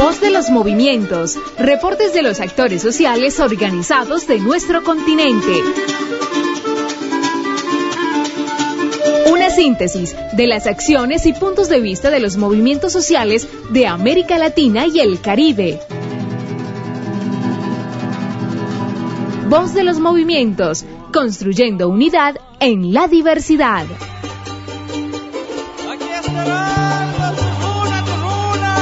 Voz de los movimientos, reportes de los actores sociales organizados de nuestro continente. Una síntesis de las acciones y puntos de vista de los movimientos sociales de América Latina y el Caribe. Voz de los movimientos, construyendo unidad en la diversidad. Aquí estará tu luna.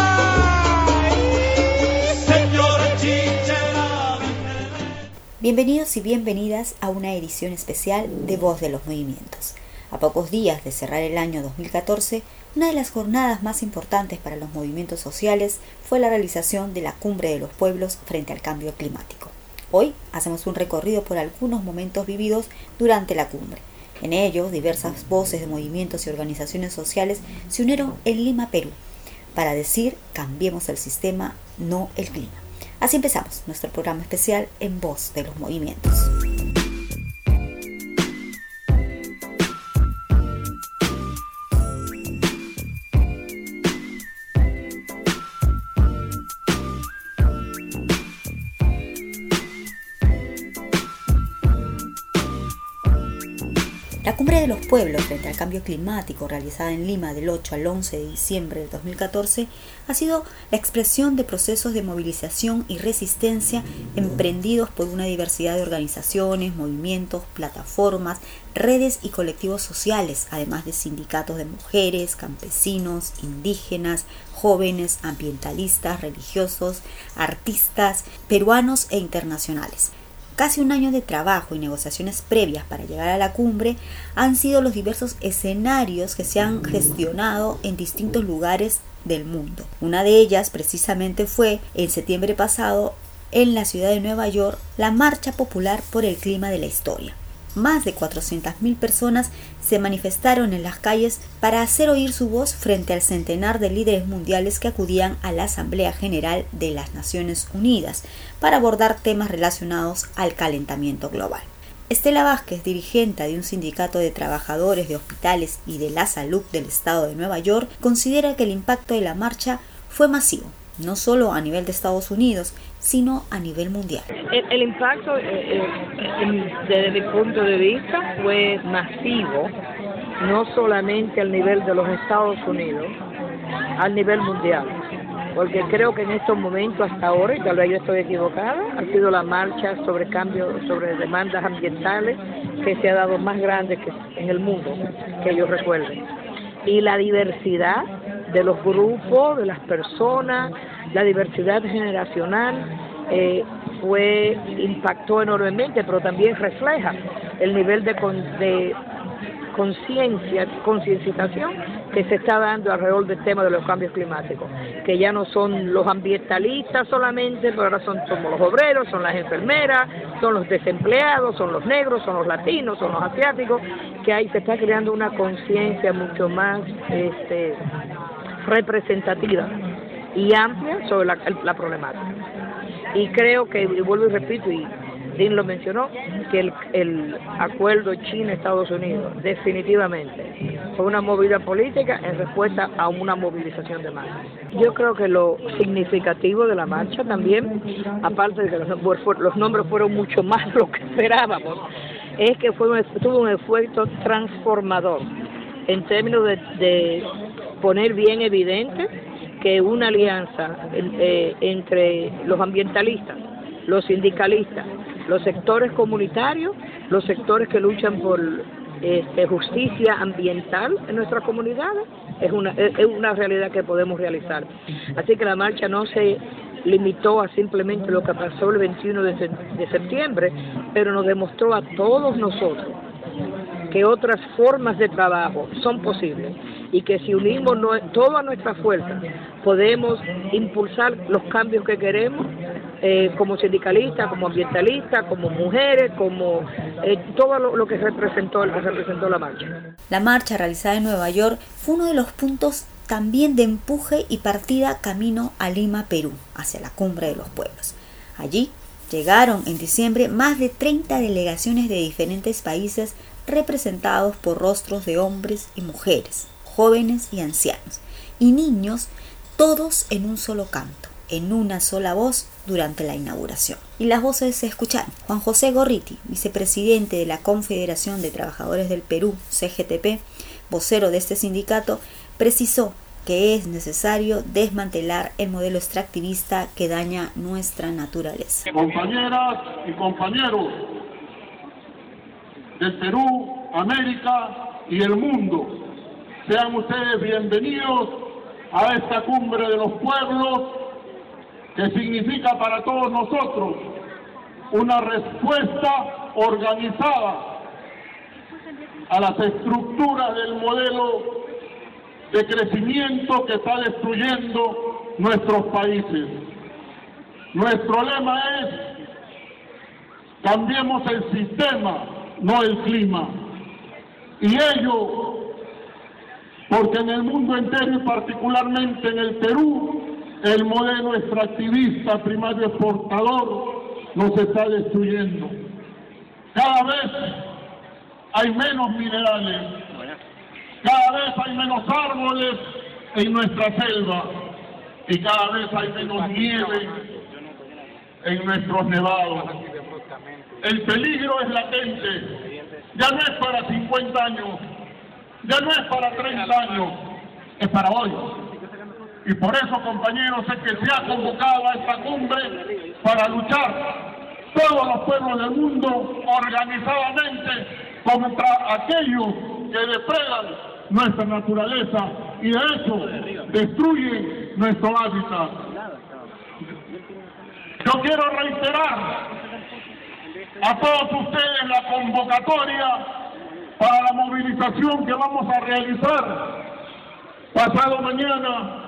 Señora Chichera. Bienvenidos y bienvenidas a una edición especial de Voz de los Movimientos. A pocos días de cerrar el año 2014, una de las jornadas más importantes para los movimientos sociales fue la realización de la Cumbre de los Pueblos frente al cambio climático. Hoy hacemos un recorrido por algunos momentos vividos durante la cumbre. En ellos, diversas voces de movimientos y organizaciones sociales se unieron en Lima, Perú, para decir cambiemos el sistema, no el clima. Así empezamos nuestro programa especial en Voz de los Movimientos. La Cumbre de los Pueblos frente al cambio climático, realizada en Lima del 8 al 11 de diciembre de 2014, ha sido la expresión de procesos de movilización y resistencia emprendidos por una diversidad de organizaciones, movimientos, plataformas, redes y colectivos sociales, además de sindicatos de mujeres, campesinos, indígenas, jóvenes, ambientalistas, religiosos, artistas, peruanos e internacionales. Casi un año de trabajo y negociaciones previas para llegar a la cumbre han sido los diversos escenarios que se han gestionado en distintos lugares del mundo. Una de ellas precisamente fue, en septiembre pasado, en la ciudad de Nueva York, la Marcha Popular por el Clima de la Historia. Más de 400.000 personas se manifestaron en las calles para hacer oír su voz frente al centenar de líderes mundiales que acudían a la Asamblea General de las Naciones Unidas para abordar temas relacionados al calentamiento global. Estela Vázquez, dirigente de un sindicato de trabajadores de hospitales y de la salud del estado de Nueva York, considera que el impacto de la marcha fue masivo, no solo a nivel de Estados Unidos, sino a nivel mundial. El impacto, desde mi punto de vista, fue masivo, no solamente al nivel de los Estados Unidos, al nivel mundial, porque creo que en estos momentos hasta ahora, y tal vez yo estoy equivocada, ha sido la marcha sobre demandas ambientales que se ha dado más grande que en el mundo, que yo recuerde. Y la diversidad de los grupos, de las personas, la diversidad generacional impactó enormemente, pero también refleja el nivel de concienciación que se está dando alrededor del tema de los cambios climáticos, que ya no son los ambientalistas solamente, pero ahora somos los obreros, son las enfermeras, son los desempleados, son los negros, son los latinos, son los asiáticos, que ahí se está creando una conciencia mucho más representativa y amplia sobre la problemática. Y creo que, y vuelvo y repito, y Dean lo mencionó, que el acuerdo China-Estados Unidos definitivamente fue una movida política en respuesta a una movilización de masas. Yo creo que lo significativo de la marcha también, aparte de que los nombres fueron mucho más de lo que esperábamos, es que tuvo un efecto transformador en términos de poner bien evidente que una alianza entre los ambientalistas, los sindicalistas, los sectores comunitarios, los sectores que luchan por justicia ambiental en nuestras comunidades, es una realidad que podemos realizar. Así que la marcha no se limitó a simplemente lo que pasó el 21 de septiembre, pero nos demostró a todos nosotros que otras formas de trabajo son posibles y que si unimos toda nuestra fuerza podemos impulsar los cambios que queremos como sindicalistas, como ambientalistas, como mujeres, como todo lo que representó la marcha. La marcha realizada en Nueva York fue uno de los puntos también de empuje y partida camino a Lima, Perú, hacia la Cumbre de los Pueblos. Allí llegaron en diciembre más de 30 delegaciones de diferentes países representados por rostros de hombres y mujeres, jóvenes y ancianos, y niños, todos en un solo canto, en una sola voz durante la inauguración. Y las voces se escucharon. Juan José Gorriti, vicepresidente de la Confederación de Trabajadores del Perú, CGTP, vocero de este sindicato, precisó que es necesario desmantelar el modelo extractivista que daña nuestra naturaleza. Compañeras y compañeros del Perú, América y el mundo, sean ustedes bienvenidos a esta cumbre de los pueblos que significa para todos nosotros una respuesta organizada a las estructuras del modelo de crecimiento que está destruyendo nuestros países. Nuestro lema es: cambiemos el sistema, no el clima. Y ello porque en el mundo entero y particularmente en el Perú, el modelo extractivista primario exportador nos está destruyendo. Cada vez hay menos minerales, cada vez hay menos árboles en nuestra selva y cada vez hay menos nieve en nuestros nevados. El peligro es latente, ya no es para 50 años, ya no es para 30 años, es para hoy. Y por eso, compañeros, es que se ha convocado a esta cumbre para luchar todos los pueblos del mundo organizadamente contra aquellos que depredan nuestra naturaleza y de hecho destruyen nuestro hábitat. Yo quiero reiterar a todos ustedes la convocatoria para la movilización que vamos a realizar pasado mañana,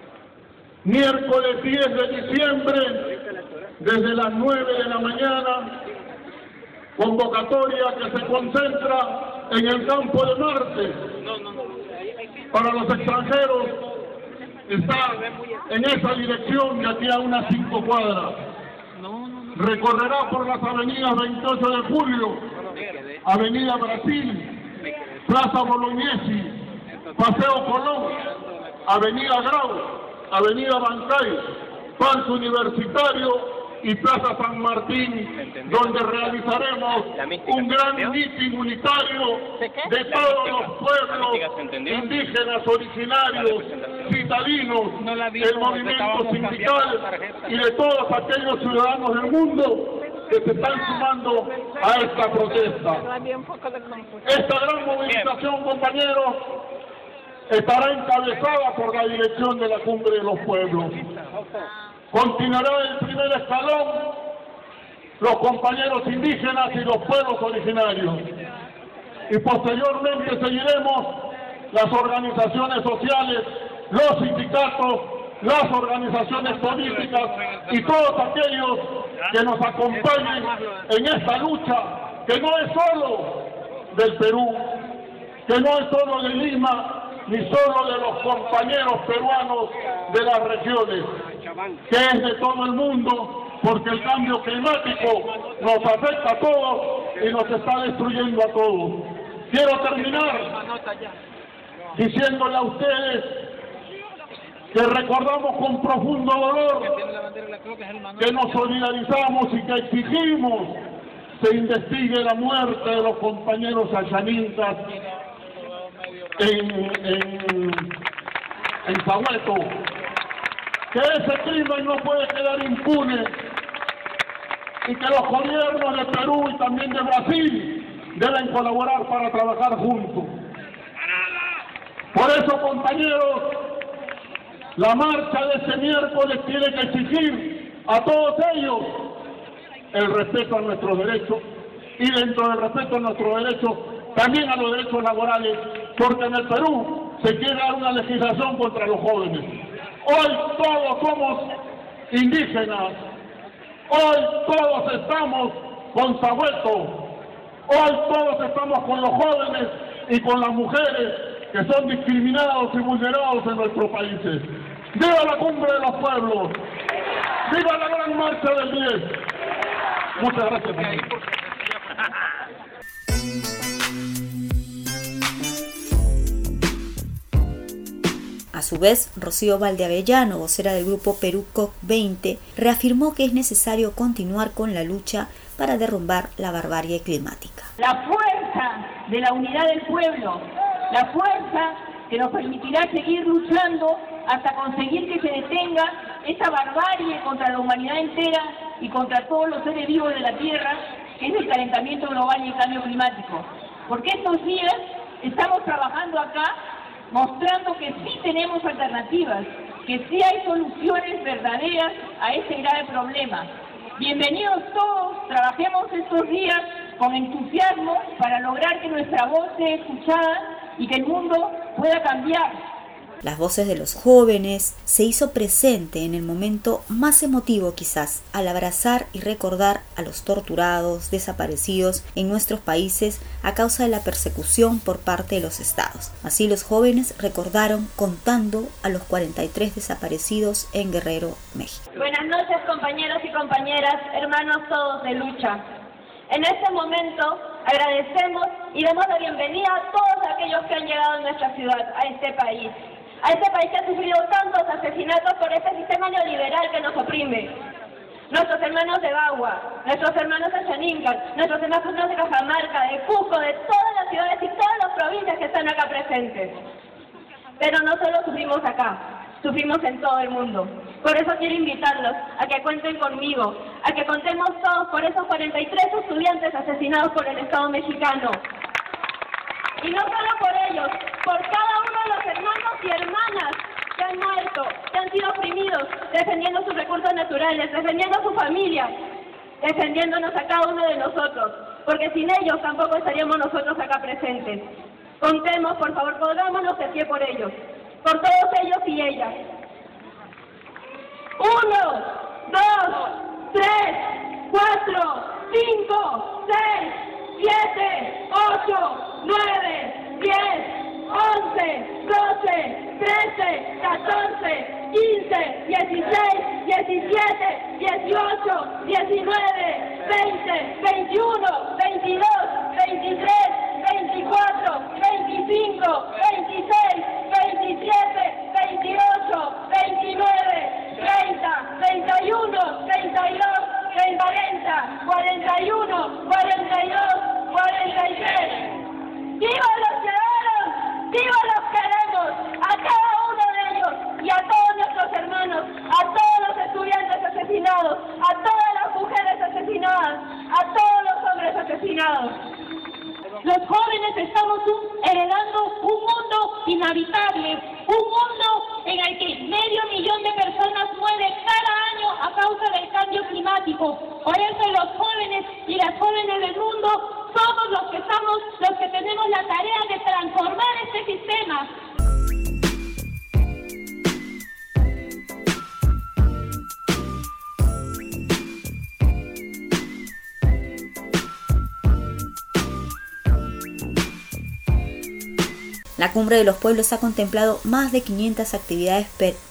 miércoles 10 de diciembre, desde las 9 de la mañana, convocatoria que se concentra en el campo de Marte. Para los extranjeros está en esa dirección de aquí a unas 5 cuadras. Recorrerá por las avenidas 28 de Julio, Avenida Brasil, Plaza Bolognesi, Paseo Colón, Avenida Grau, Avenida Bancay, Parque Universitario y Plaza San Martín, donde realizaremos un gran mitin unitario de todos los pueblos indígenas originarios, citadinos, el movimiento sindical y de todos aquellos ciudadanos del mundo que se están sumando a esta protesta. Esta gran movilización, compañeros, estará encabezada por la dirección de la Cumbre de los Pueblos. Continuará el primer escalón los compañeros indígenas y los pueblos originarios. Y posteriormente seguiremos las organizaciones sociales, los sindicatos, las organizaciones políticas y todos aquellos que nos acompañen en esta lucha, que no es solo del Perú, que no es solo de Lima, ni solo de los compañeros peruanos de las regiones, que es de todo el mundo, porque el cambio climático nos afecta a todos y nos está destruyendo a todos. Quiero terminar diciéndole a ustedes que recordamos con profundo dolor, que nos solidarizamos y que exigimos se investigue la muerte de los compañeros ayanintas en Sahueto, que ese crimen no puede quedar impune y que los gobiernos de Perú y también de Brasil deben colaborar para trabajar juntos. Por eso, compañeros, la marcha de este miércoles tiene que exigir a todos ellos el respeto a nuestros derechos y dentro del respeto a nuestros derechos también a los derechos laborales, porque en el Perú se quiere dar una legislación contra los jóvenes. Hoy todos somos indígenas, hoy todos estamos con Sahueto, hoy todos estamos con los jóvenes y con las mujeres que son discriminados y vulnerados en nuestros países. ¡Viva la Cumbre de los Pueblos! ¡Viva la Gran Marcha del 10! Muchas gracias. A su vez, Rocío Valdeavellano, vocera del grupo Perú COP20, reafirmó que es necesario continuar con la lucha para derrumbar la barbarie climática. La fuerza de la unidad del pueblo, la fuerza que nos permitirá seguir luchando hasta conseguir que se detenga esa barbarie contra la humanidad entera y contra todos los seres vivos de la Tierra, que es el calentamiento global y el cambio climático. Porque estos días estamos trabajando acá mostrando que sí tenemos alternativas, que sí hay soluciones verdaderas a este grave problema. Bienvenidos todos, trabajemos estos días con entusiasmo para lograr que nuestra voz sea escuchada y que el mundo pueda cambiar. Las voces de los jóvenes se hizo presente en el momento más emotivo quizás, al abrazar y recordar a los torturados, desaparecidos en nuestros países a causa de la persecución por parte de los estados. Así los jóvenes recordaron contando a los 43 desaparecidos en Guerrero, México. Buenas noches, compañeros y compañeras, hermanos todos de lucha. En este momento agradecemos y damos la bienvenida a todos aquellos que han llegado a nuestra ciudad, a este país que ha sufrido tantos asesinatos por este sistema neoliberal que nos oprime. Nuestros hermanos de Bagua, nuestros hermanos de Chanincan, nuestros hermanos de Cajamarca, de Cusco, de todas las ciudades y todas las provincias que están acá presentes. Pero no solo sufrimos acá, sufrimos en todo el mundo. Por eso quiero invitarlos a que cuenten conmigo, a que contemos todos por esos 43 estudiantes asesinados por el Estado mexicano. Y no solo por ellos, por cada uno de los hermanos y hermanas que han muerto, que han sido oprimidos, defendiendo sus recursos naturales, defendiendo a su familia, defendiéndonos a cada uno de nosotros, porque sin ellos tampoco estaríamos nosotros acá presentes. Contemos, por favor, pongámonos de pie por ellos, por todos ellos y ellas. 1, 2, 3, 4, 5, 6, 7, 8, 9, 10, 11, 12, 13, 14, 15, 16, 17, 18, 19, 20, 21, 22, 23, 24, 25, 26, 27, 28, 29, 30, 31, 32, 40, 41, 42, 43. ¡Viva los ciudadanos! ¡Viva los queremos! A cada uno de ellos y a todos nuestros hermanos, a todos los estudiantes asesinados, a todas las mujeres asesinadas, a todos los hombres asesinados. Los jóvenes estamos heredando un mundo inhabitable, un mundo en el que 500.000 de personas mueren cada año a causa del cambio climático. Por eso los jóvenes y las jóvenes del mundo somos los que tenemos la tarea de transformar este sistema. La Cumbre de los Pueblos ha contemplado más de 500 actividades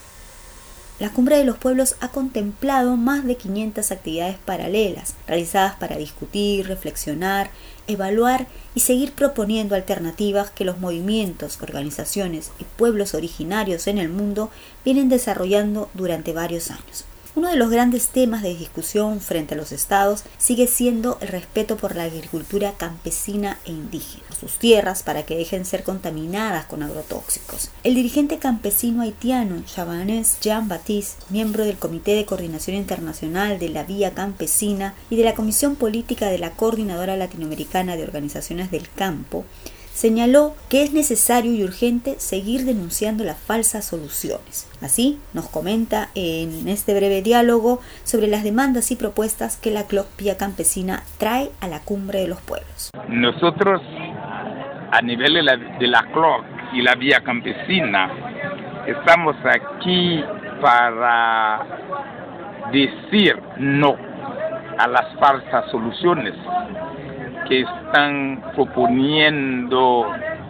paralelas, realizadas para discutir, reflexionar, evaluar y seguir proponiendo alternativas que los movimientos, organizaciones y pueblos originarios en el mundo vienen desarrollando durante varios años. Uno de los grandes temas de discusión frente a los estados sigue siendo el respeto por la agricultura campesina e indígena, por sus tierras para que dejen ser contaminadas con agrotóxicos. El dirigente campesino haitiano Chabanés Jean-Baptiste, miembro del Comité de Coordinación Internacional de la Vía Campesina y de la Comisión Política de la Coordinadora Latinoamericana de Organizaciones del Campo, señaló que es necesario y urgente seguir denunciando las falsas soluciones. Así nos comenta en este breve diálogo sobre las demandas y propuestas que la CLOC Vía Campesina trae a la Cumbre de los Pueblos. Nosotros, a nivel de la CLOC y la Vía Campesina, estamos aquí para decir no a las falsas soluciones que están proponiendo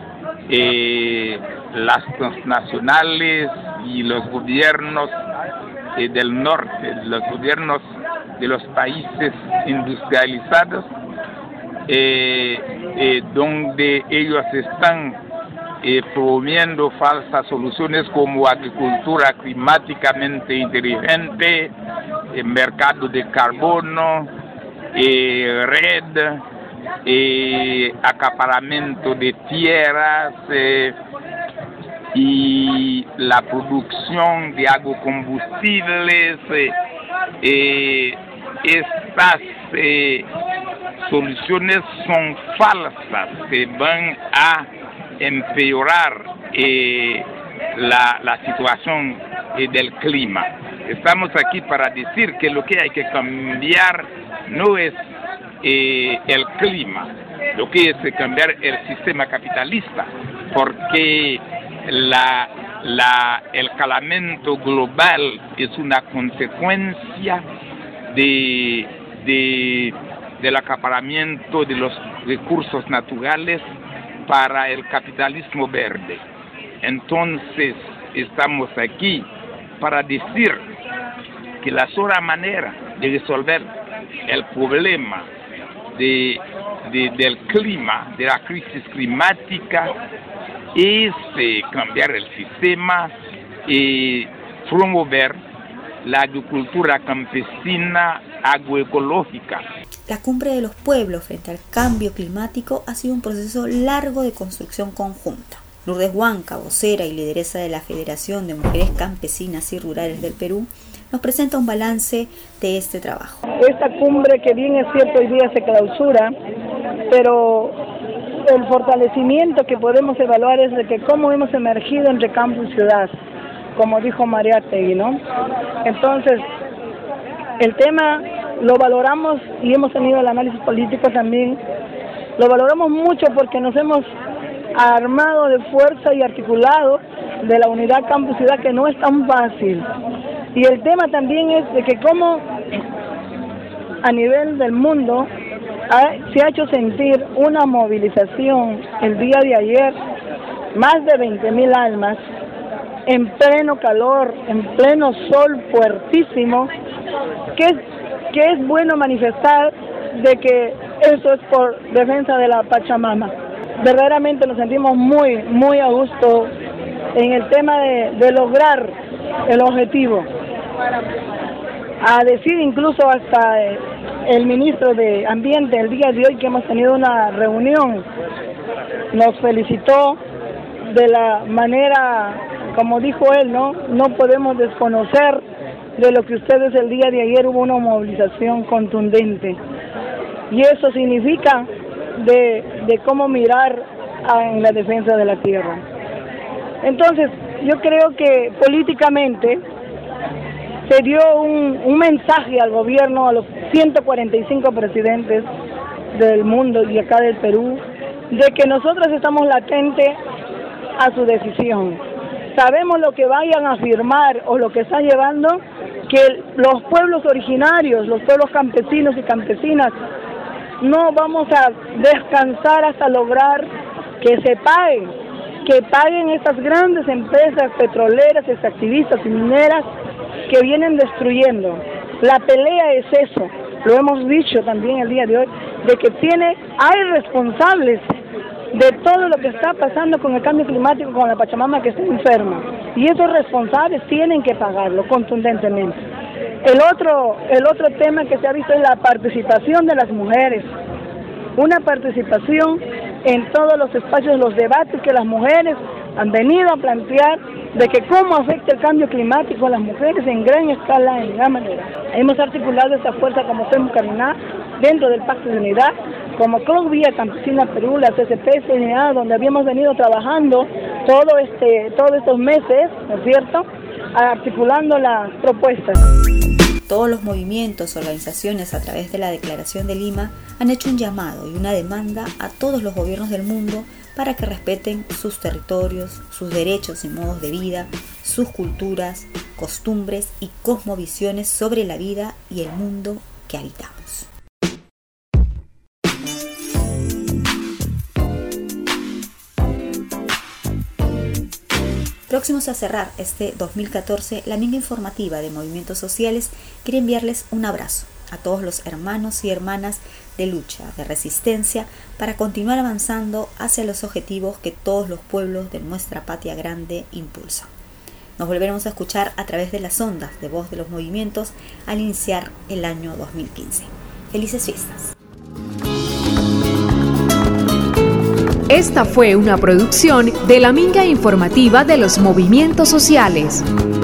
las transnacionales y los gobiernos del norte, los gobiernos de los países industrializados, donde ellos están promoviendo falsas soluciones como agricultura climáticamente inteligente, mercado de carbono, red, acaparamiento de tierras y la producción de agrocombustibles. Estas soluciones son falsas que van a empeorar la situación del clima. Estamos aquí para decir que lo que hay que cambiar no es el clima, lo que es cambiar el sistema capitalista, porque el calentamiento global es una consecuencia del acaparamiento de los recursos naturales para el capitalismo verde. Entonces, estamos aquí para decir que la sola manera de resolver el problema del clima, de la crisis climática, es cambiar el sistema y promover la agricultura campesina agroecológica. La Cumbre de los Pueblos frente al cambio climático ha sido un proceso largo de construcción conjunta. Lourdes Huanca, vocera y lideresa de la Federación de Mujeres Campesinas y Rurales del Perú, nos presenta un balance de este trabajo. Esta cumbre, que bien es cierto hoy día se clausura, pero el fortalecimiento que podemos evaluar es de que cómo hemos emergido entre campo y ciudad, como dijo Mariátegui, ¿no? Entonces, el tema lo valoramos y hemos tenido el análisis político también, lo valoramos mucho porque nos hemos armado de fuerza y articulado de la unidad campo-ciudad, que no es tan fácil. Y el tema también es de que cómo a nivel del mundo se ha hecho sentir una movilización el día de ayer, más de 20.000 almas, en pleno calor, en pleno sol fuertísimo, que es bueno manifestar de que eso es por defensa de la Pachamama. Verdaderamente nos sentimos muy, muy a gusto en el tema de lograr el objetivo. A decir incluso hasta el ministro de Ambiente el día de hoy, que hemos tenido una reunión, nos felicitó de la manera, como dijo él, no podemos desconocer de lo que ustedes el día de ayer hubo una movilización contundente. Y eso significa de cómo mirar en la defensa de la tierra. Entonces, yo creo que políticamente se dio un mensaje al gobierno, a los 145 presidentes del mundo y acá del Perú, de que nosotros estamos latentes a su decisión. Sabemos lo que vayan a firmar o lo que está llevando, que los pueblos originarios, los pueblos campesinos y campesinas, no vamos a descansar hasta lograr que paguen estas grandes empresas petroleras, extractivistas y mineras que vienen destruyendo. La pelea es eso, lo hemos dicho también el día de hoy, de que hay responsables de todo lo que está pasando con el cambio climático, con la Pachamama que está enferma, y esos responsables tienen que pagarlo contundentemente. El otro tema que se ha visto es la participación de las mujeres, una participación en todos los espacios, los debates que las mujeres han venido a plantear de que cómo afecta el cambio climático a las mujeres en gran escala, en gran manera. Hemos articulado esta fuerza como FEMU Cariná dentro del Pacto de Unidad, como Club Vía Campesina Perú, la CCP, CNA, donde habíamos venido trabajando todos estos meses, ¿no es cierto?, articulando las propuestas. Todos los movimientos, organizaciones a través de la Declaración de Lima han hecho un llamado y una demanda a todos los gobiernos del mundo para que respeten sus territorios, sus derechos y modos de vida, sus culturas, costumbres y cosmovisiones sobre la vida y el mundo que habitamos. Próximos a cerrar este 2014, la minga informativa de Movimientos Sociales quiere enviarles un abrazo a todos los hermanos y hermanas de lucha, de resistencia, para continuar avanzando hacia los objetivos que todos los pueblos de nuestra patria grande impulsan. Nos volveremos a escuchar a través de las ondas de Voz de los Movimientos al iniciar el año 2015. ¡Felices fiestas! Esta fue una producción de la Minga Informativa de los Movimientos Sociales.